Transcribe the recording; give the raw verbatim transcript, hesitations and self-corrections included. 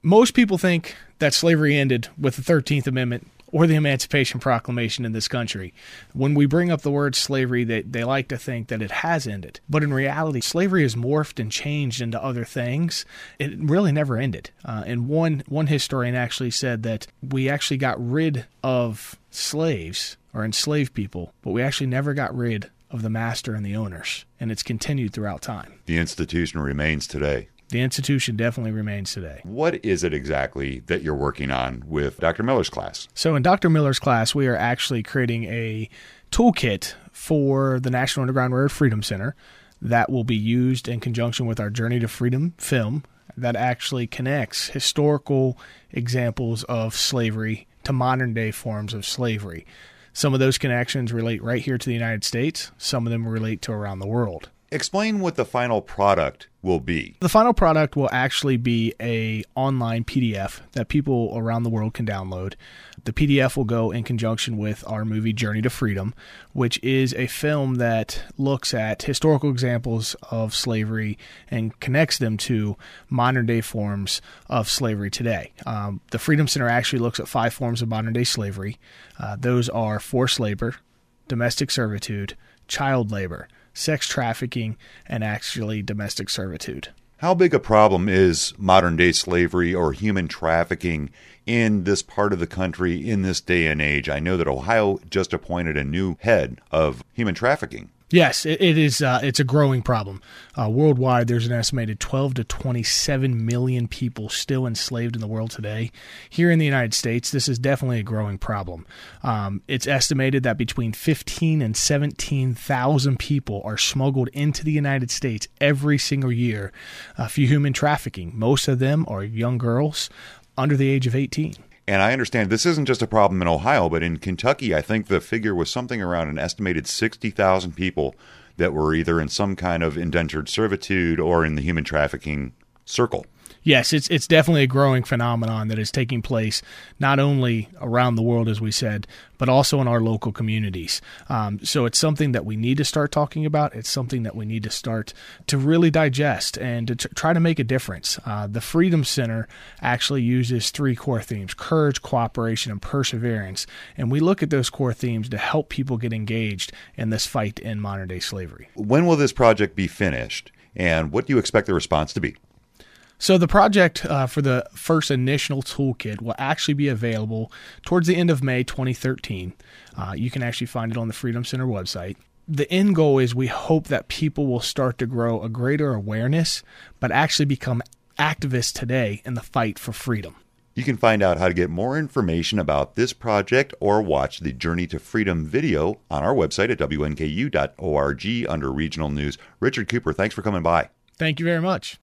Most people think that slavery ended with the thirteenth Amendment or the Emancipation Proclamation in this country. When we bring up the word slavery, they, they like to think that it has ended. But in reality, slavery has morphed and changed into other things. It really never ended. Uh, and one, one historian actually said that we actually got rid of slaves or enslaved people, but we actually never got rid of the master and the owners. And it's continued throughout time. The institution remains today. The institution definitely remains today. What is it exactly that you're working on with Doctor Miller's class? So in Doctor Miller's class, we are actually creating a toolkit for the National Underground Railroad Freedom Center that will be used in conjunction with our Journey to Freedom film that actually connects historical examples of slavery to modern day forms of slavery. Some of those connections relate right here to the United States. Some of them relate to around the world. Explain what the final product will be. The final product will actually be a online P D F that people around the world can download. The P D F will go in conjunction with our movie Journey to Freedom, which is a film that looks at historical examples of slavery and connects them to modern day forms of slavery today. Um, the Freedom Center actually looks at five forms of modern day slavery. Uh, those are forced labor, domestic servitude, child labor, sex trafficking, and actually domestic servitude. How big a problem is modern-day slavery or human trafficking in this part of the country in this day and age? I know that Ohio just appointed a new head of human trafficking. Yes, it, it is. Uh, it's a growing problem. Uh, worldwide, there's an estimated twelve to twenty-seven million people still enslaved in the world today. Here in the United States, this is definitely a growing problem. Um, it's estimated that between fifteen and seventeen thousand people are smuggled into the United States every single year uh, for human trafficking. Most of them are young girls under the age of eighteen. And I understand this isn't just a problem in Ohio, but in Kentucky, I think the figure was something around an estimated sixty thousand people that were either in some kind of indentured servitude or in the human trafficking circle. Yes, it's it's definitely a growing phenomenon that is taking place not only around the world, as we said, but also in our local communities. Um, so it's something that we need to start talking about. It's something that we need to start to really digest and to t- try to make a difference. Uh, the Freedom Center actually uses three core themes: courage, cooperation, and perseverance. And we look at those core themes to help people get engaged in this fight in modern-day slavery. When will this project be finished, and what do you expect the response to be? So the project uh, for the first initial toolkit will actually be available towards the end of May twenty thirteen. Uh, you can actually find it on the Freedom Center website. The end goal is we hope that people will start to grow a greater awareness, but actually become activists today in the fight for freedom. You can find out how to get more information about this project or watch the Journey to Freedom video on our website at W N K U dot org under Regional News. Richard Cooper, thanks for coming by. Thank you very much.